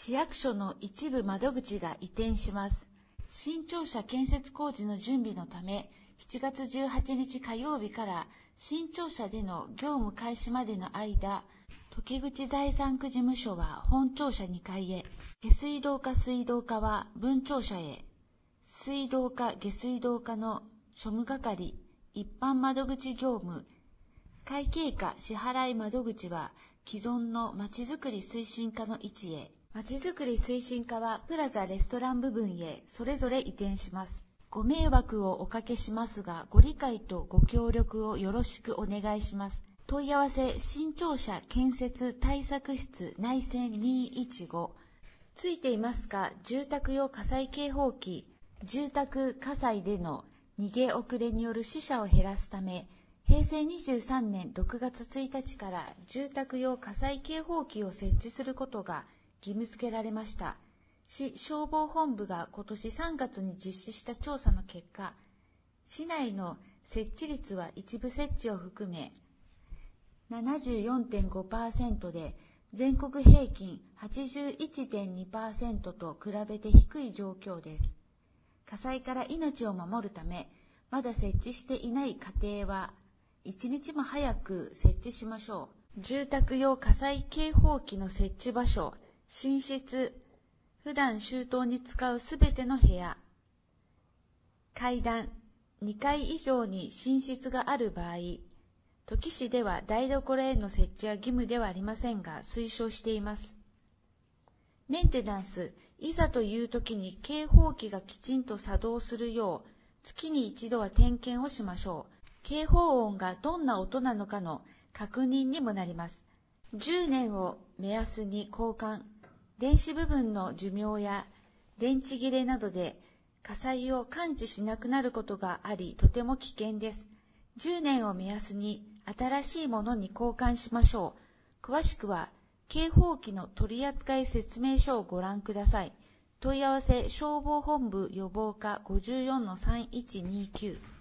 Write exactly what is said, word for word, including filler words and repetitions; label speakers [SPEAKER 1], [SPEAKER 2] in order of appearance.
[SPEAKER 1] 市役所の一部窓口が移転します。新庁舎建設工事の準備のため、しちがつじゅうはちにち火曜日から新庁舎での業務開始までの間、時口財産区事務所は本庁舎にかいへ、下水道課水道課は分庁舎へ、水道課下水道課の庶務係、一般窓口業務、会計課支払い窓口は既存のまちづくり推進課の位置へ、まちづくり推進課はプラザレストラン部分へそれぞれ移転します。ご迷惑をおかけしますが、ご理解とご協力をよろしくお願いします。問い合わせ、新庁舎建設対策室内線にいちご。ついていますか？住宅用火災警報器。住宅火災での逃げ遅れによる死者を減らすため、へいせいにじゅうさんねんろくがつついたちから住宅用火災警報器を設置することが義務付けられました。市消防本部が今年さんがつに実施した調査の結果、市内の設置率は一部設置を含め ななじゅうよんてんごパーセント で、全国平均 はちじゅういちてんにパーセント と比べて低い状況です。火災から命を守るため、まだ設置していない家庭はいちにちも早く設置しましょう。住宅用火災警報器の設置場所、寝室、普段周到に使うすべての部屋、階段、にかい以上に寝室がある場合、土岐市では台所への設置は義務ではありませんが、推奨しています。メンテナンス、いざという時に警報器がきちんと作動するよう、月に一度は点検をしましょう。警報音がどんな音なのかの確認にもなります。じゅうねんを目安に交換、電子部分の寿命や電池切れなどで火災を感知しなくなることがあり、とても危険です。じゅうねんを目安に新しいものに交換しましょう。詳しくは警報器の取扱説明書をご覧ください。問い合わせ消防本部予防課 ごじゅうよんのさんいちにきゅう。